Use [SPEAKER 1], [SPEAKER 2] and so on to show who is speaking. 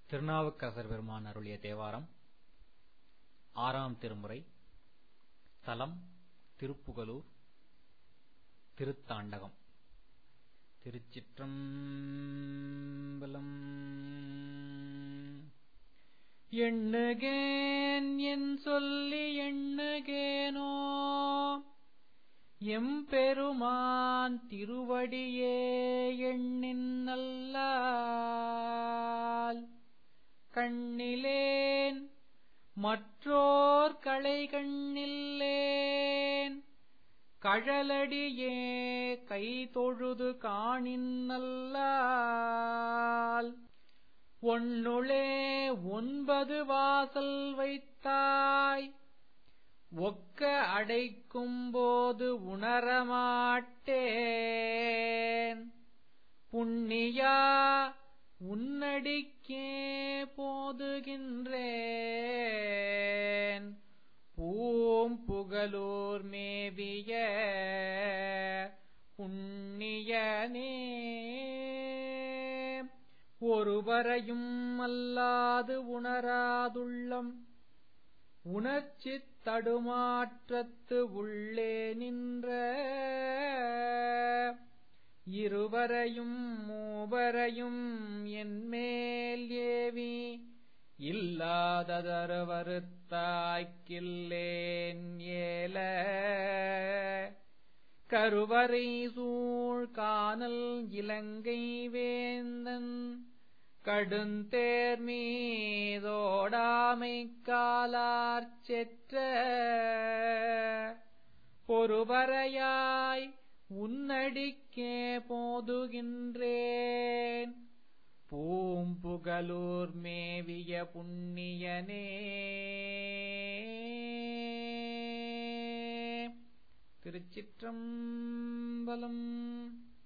[SPEAKER 1] திருநாவுக்கரசர் பெருமான் அருளிய தேவாரம். 6ஆம் திருமுறை. தலம் திருப்புகலூர். திருத்தாண்டகம். திருச்சிற்றம்பலம். எண்ணுகேன் என் சொல்லி எண்ணுகேனோ எம்பெருமான் திருவடியே எண்ணின் நல்லால் கண்ணிலேன் மற்றோர் களை கண்ணில்லேன் கழலடியே கை தொழுது காணின் நல்லால் ஒண்ணுளே 9 வாசல் வைத்தாய் ஒக்க அடைக்கும்போது உணரமாட்டேன் புண்ணியா உன்னடிக்கே போதுகின்றேன் பூம்புகலூர் மேவிய புண்ணியனே. ஒருவரையும் அல்லாது உணராதுள்ளம் உணர்ச்சித் தடுமாற்றத்து உள்ளே நின்ற இருவரையும் மூவரையும் என்மேல் ஏவி இல்லாததருவருத்தாய்க்கில்லேன் ஏல கருவறை சூழ் கானல் இலங்கை வேந்தன் கடுந்தேர் மீதோடாமை காலார் செற்ற பொறுவரையாய் உன்னடிக்கே போதுகின்றேன் பூம்புகலூர் மேவிய புண்ணியனே. திருச்சிற்றம்பலம்.